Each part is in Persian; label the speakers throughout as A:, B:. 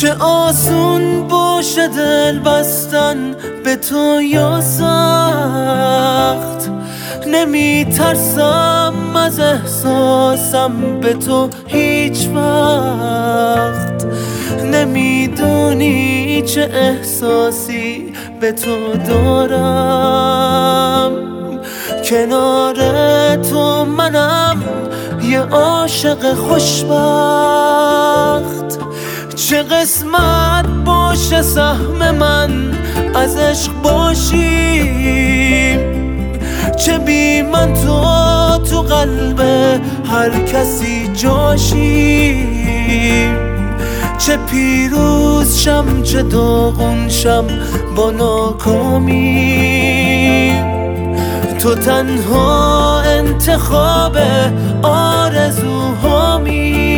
A: چه آسون باشه دل بستن به تو یا سخت، نمی ترسم از احساسم به تو هیچ وقت. نمیدونی چه احساسی به تو دارم، کنار تو منم یه عاشق خوشبخت. چه قسمت باشه سهم من از عشق باشیم، چه بی من تو قلب هر کسی جاشیم. چه پیروز شم چه داغون شم با ناکامی، تو تنها انتخاب آرزوهامی.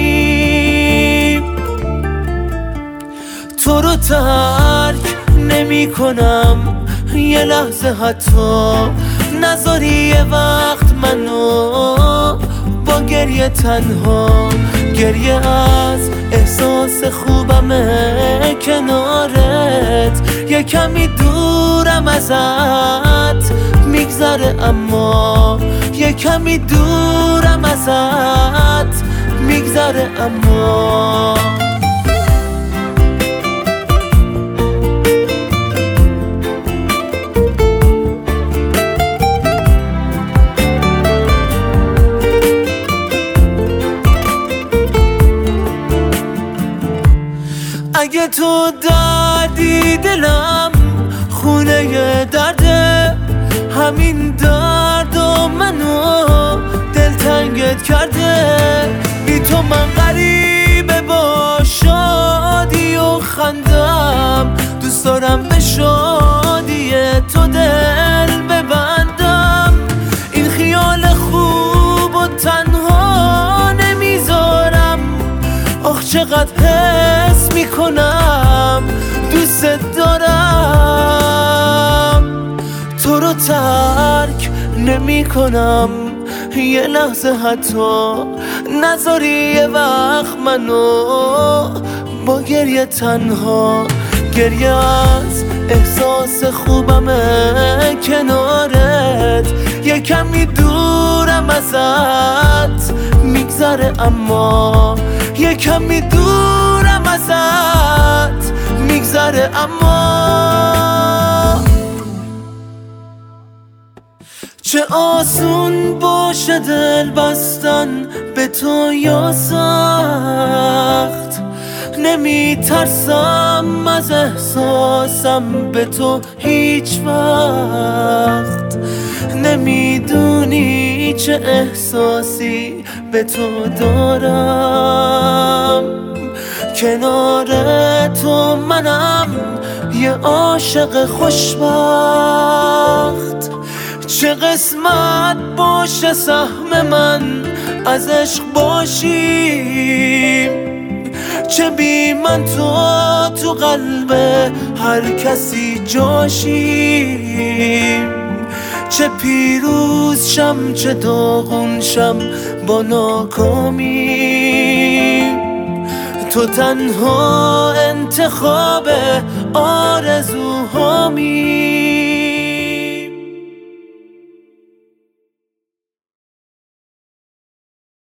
A: تو رو ترک نمی کنم یه لحظه، حتی نذاری یه وقت منو با گریه تنها. گریه از احساس خوبمه کنارت، یه کمی دورم ازت میگذره، اما یه کمی دورم ازت میگذره اما. اگه تو دردی دلم خونه درده، همین درد و منو دلتنگت کرده. بی تو من غریبه با شادی و خندم، دوست دارم به شادی تو دل ببندم. این خیال خوب و تنها نمیذارم، آخ چقدر حس میکنم دوست دارم. تو رو ترک نمی کنم یه لحظه، حتی نذاری یه وقت منو با گریه تنها. گریه از احساس خوبمه کنارت، یه کمی دورم ازت میگذره، اما یه کمی دورم ازت میگذره اما. چه آسون باشه دل بستن به تو یا سخت، نمی ترسم از احساسم به تو هیچ وقت. نمیدونی چه احساسی به تو دارم، کنار تو منم یه عاشق خوشبخت. چه قسمت باشه سهم من از عشق باشیم، چه بی من تو قلب هر کسی جاشیم. چه پیروز شم چه داغون شم با ناکامی، تو تنها انتخاب آرزوهامی.